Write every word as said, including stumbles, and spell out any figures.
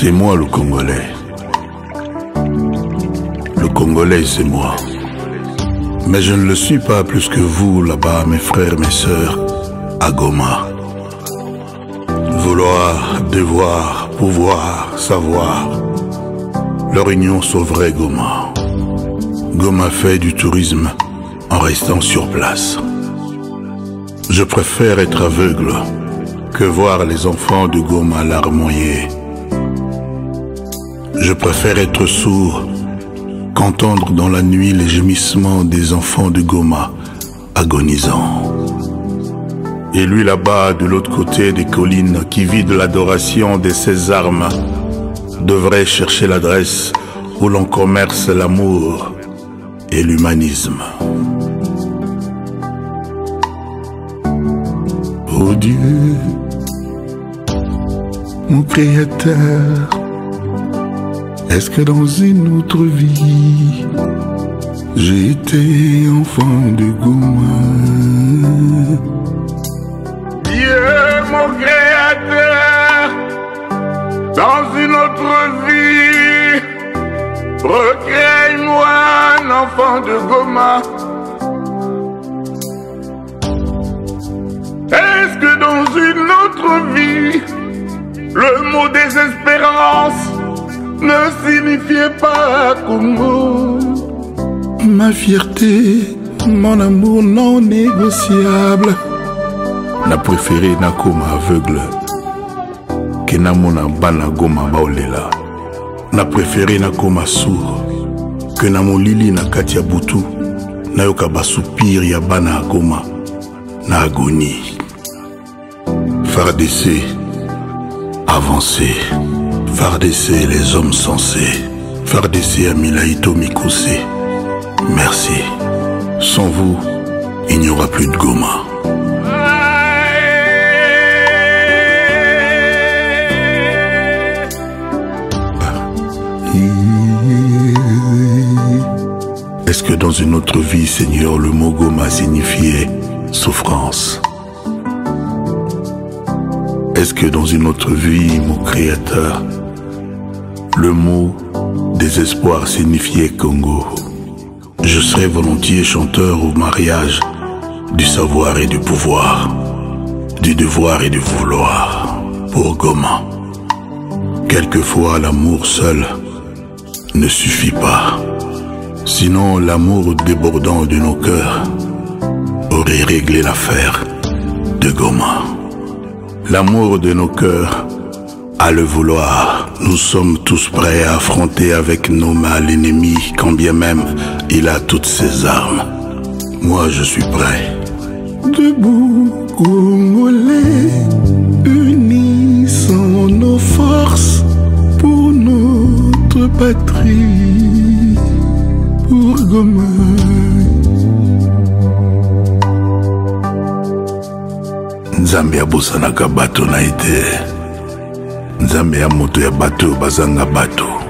C'est moi le Congolais. Le Congolais, c'est moi. Mais je ne le suis pas plus que vous là-bas, mes frères, mes sœurs, à Goma. Vouloir, devoir, pouvoir, savoir. Leur union sauverait Goma. Goma fait du tourisme en restant sur place. Je préfère être aveugle que voir les enfants de Goma larmoyer. Je préfère être sourd qu'entendre dans la nuit les gémissements des enfants de Goma agonisants. Et lui là-bas, de l'autre côté des collines, qui vit de l'adoration de ses armes, devrait chercher l'adresse où l'on commerce l'amour et l'humanisme. Oh Dieu, mon Créateur, est-ce que dans une autre vie, j'ai été enfant de Goma? Dieu, mon Créateur, dans une autre vie, recrée-moi un enfant de Goma. Est-ce que dans une autre vie, le mot désespérance ne signifiait pas Congo? Ma fierté, mon amour non négociable. Na préféré na koma aveugle que na mona bana Goma baolela. Na préféré na koma sourd que na molili na kati ya butu na yoka basoupir ya bana Goma na agonie. Fardeser, avancer, fardeser les hommes sensés, fardeser Amilaïto Mikose. Merci. Sans vous, il n'y aura plus de Goma. Est-ce que dans une autre vie, Seigneur, le mot Goma signifiait souffrance? Est-ce que dans une autre vie, mon Créateur, le mot désespoir signifiait Congo? Je serais volontiers chanteur au mariage du savoir et du pouvoir, du devoir et du vouloir pour Goma. Quelquefois, l'amour seul ne suffit pas. Sinon, l'amour débordant de nos cœurs aurait réglé l'affaire de Goma. L'amour de nos cœurs a le vouloir. Nous sommes tous prêts à affronter avec nos mains l'ennemi, quand bien même il a toutes ses armes. Moi, je suis prêt. Debout, Congolais, unissons nos forces pour notre patrie, pour Goma. Nzambe abosanaka bato na ete. Nzambe ya moto ya bato bazanga bato.